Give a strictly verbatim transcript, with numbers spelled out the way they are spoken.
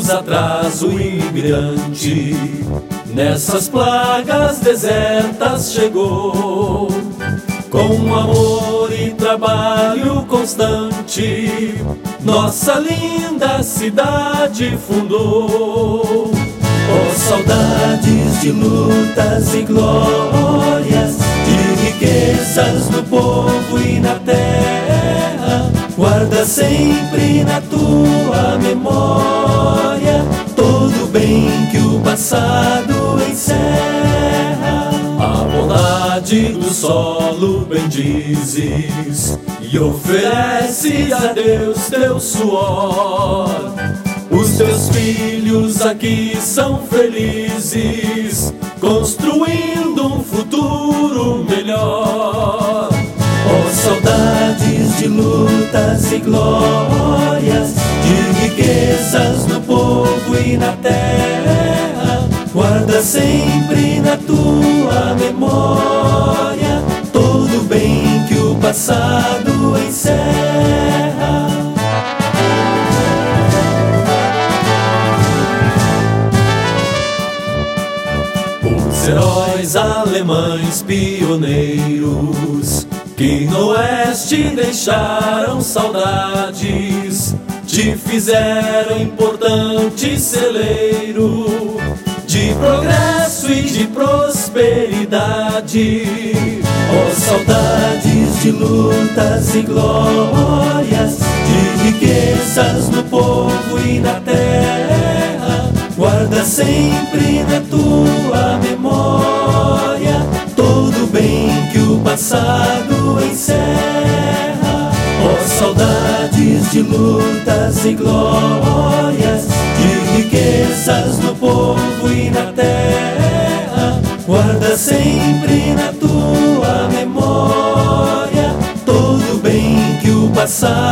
atrás o imigrante nessas plagas desertas chegou. Com amor e trabalho constante, nossa linda cidade fundou. Oh, saudades de lutas e glórias, de riquezas no povo e na terra, guarda sempre na tua memória todo o bem que o passado encerra. A bondade do solo bendizes e ofereces a Deus teu suor. Os teus filhos aqui são felizes, construindo um futuro melhor. Oh, saudades de lutas e glórias, de riquezas no povo e na terra, guarda sempre na tua memória todo o bem que o passado encerra. Os heróis alemães pioneiros que no oeste deixaram saudades, te fizeram importante celeiro de progresso e de prosperidade. Oh, saudades de lutas e glórias, de riquezas no povo e na terra, guarda sempre na tua memória todo o bem que o passado encerra. Oh, saudades de lutas e glórias, de riquezas no povo e na terra, guarda sempre na tua memória todo o bem que o passado